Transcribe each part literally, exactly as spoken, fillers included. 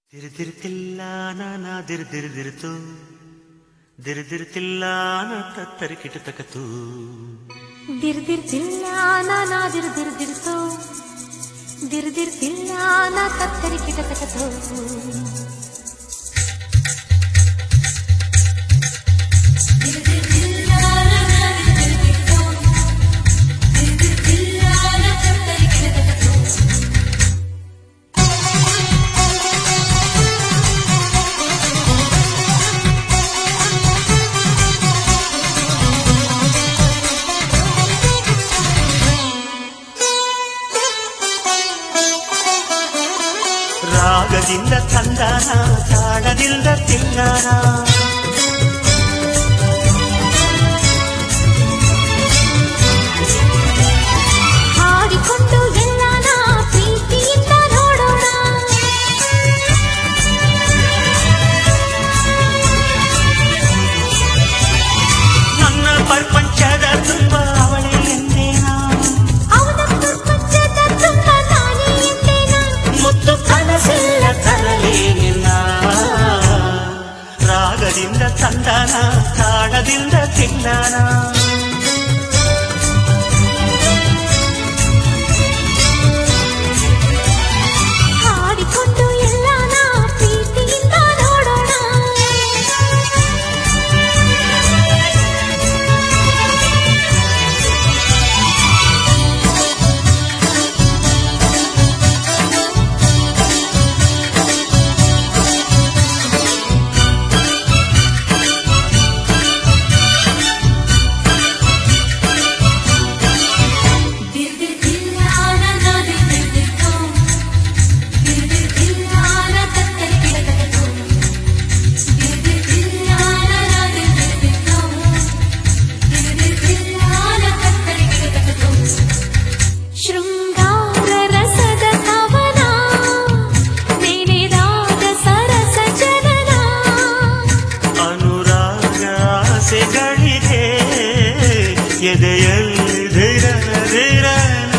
ದಿರ್ದಿರ್ತಿಲ್ಲ ನಾನಾ ದಿರ್ದಿರ್ದಿರ್ತು ದಿರ್ದಿರ್ತಿಲ್ಲ ನಾ ತತ್ತರಿ ಕಿಟತಕತು ದಿರ್ದಿರ್ತಿಲ್ಲ ನಾನಾ ದಿರ್ದಿರ್ದಿರ್ತು ದಿರ್ದಿರ್ತಿಲ್ಲ ನಾ ತತ್ತರಿ ಕಿಟತಕತು ರಾಗದಿಂದ ತಂದಾನ ತಾಳದಿಂದ ತಿಂಗಾನ ಹಾಡಿಕೊಂಡು ಎಲ್ಲಾನ ಪ್ರೀತಿಯಿಂದ ನೋಡೋಣ ನನ್ನ ಪ್ರಪಂಚದ ತುಂಬ ಅವಳೇ ಎಂದೇನಾ ಅವನ ಪ್ರಪಂಚದ ತುಂಬ ನಾನೇ ಎಂದೇನಾ ಮುತ್ತು ಕನಸೆಲ್ಲ ತರಲೇ ನಿನ್ನ ರಾಗದಿಂದ ತಂದಾನ ತಾಳದಿಂದ ತಿಂಗಾನ ಹಾಡಿಕೊಂಡು ಎಲ್ಲಾನ ಪ್ರೀತಿಯಿಂದ ನೋಡೋಣ ಶೃಂಗಾರ ರಸದ ಕವನ ನೆನೆದಾದ ಸರಸ ಜನನ ಅನುರಾಗ ಆಸೆಗಳಿಗೆ ಎದೆಯಲ್ಲಿ ಧೀರ ಧೀರನ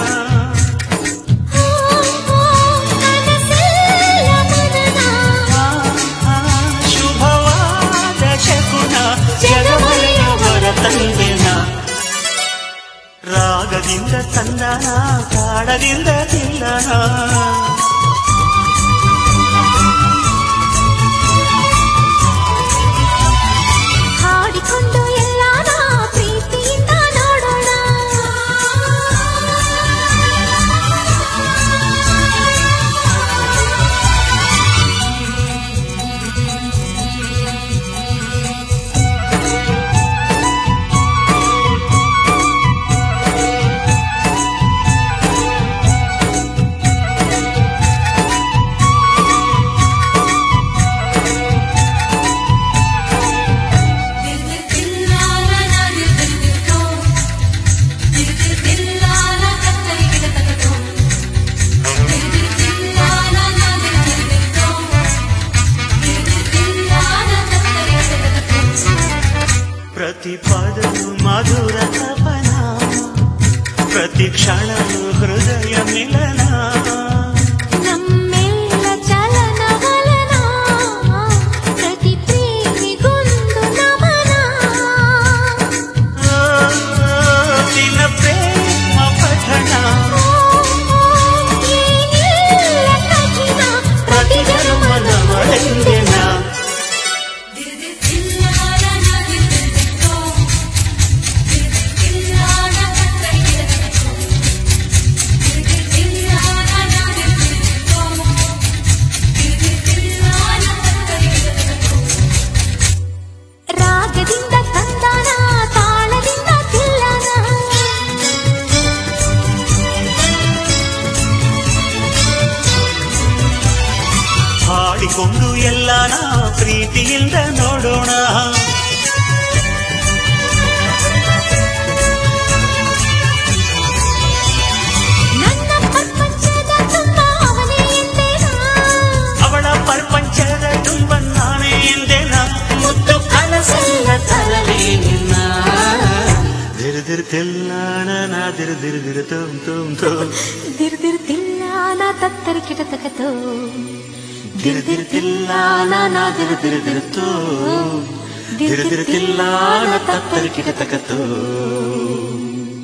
ಕನಸೆಲ್ಲ ಮನನ ಶುಭವಾದ ಶಕುನ ಜಗಮಲೆಯವರ ತಂದೆನ ರಾಗದಿಂದ ತಂದನ ತಾಳದಿಂದ ತಿಲ್ಲನ ಹಾಡಿಕೊಂಡು ಎಲ್ಲಾನ ಪ್ರೀತಿಯಿಂದ ನೋಡೋಣ ಪ್ರತಿ ಪದವು ಮಧುರ ತಪನ ಪ್ರತಿ ಕ್ಷಣವು ಹೃದಯ ಮಿಲನ ನಮ್ಮೆಲ್ಲ ಚಲನವಲನ ಪ್ರತಿ ಪ್ರೇಮಿಗೊಂದು ನಮನ ನಿನ್ನ ಪ್ರೇಮ ಪಠಣ ಏನಿಲ್ಲ ಕಠಿಣ ಪ್ರತಿ ಜನ್ಮದವಳೆಂದೆನ ರಾಗದಿಂದ ತಂದಾನ ತಾಳದಿಂದ ತಿಲ್ಲನ ಹಾಡಿಕೊಂಡು ಎಲ್ಲಾನ ಪ್ರೀತಿಯಿಂದ ನೋಡೋಣ ನನ್ನ ಪ್ರಪಂಚದ ತುಂಬ ಅವನೇ ಎಂದೇನಾ ಅವಳ ಪ್ರಪಂಚದ ತುಂಬ ನಾನೇ ಎಂದೆನ ಮುತ್ತು ಕನಸೆಲ್ಲ ತರಲೇ ನಿನ್ನ ದಿರ್ದಿರ್ತಿಲ್ಲ ನಾ ದಿರ್ದಿರ್ದಿರ ತುಮ್ ತುಮ್ ತುಮ್ ದಿರ್ದಿರ್ತಿಲ್ಲ ನಾ ತತ್ತರಿ ಕಿಟತಕತೋ ದಿರದಿರುತ್ತಿಲ್ಲ ನಾನಾ ದಿರದಿರುದಿರುತ್ತೋ ದಿರದಿರುತ್ತಿಲ್ಲ ನ ತತ್ತರಿ ಕಿಟತಕತ್ತೋ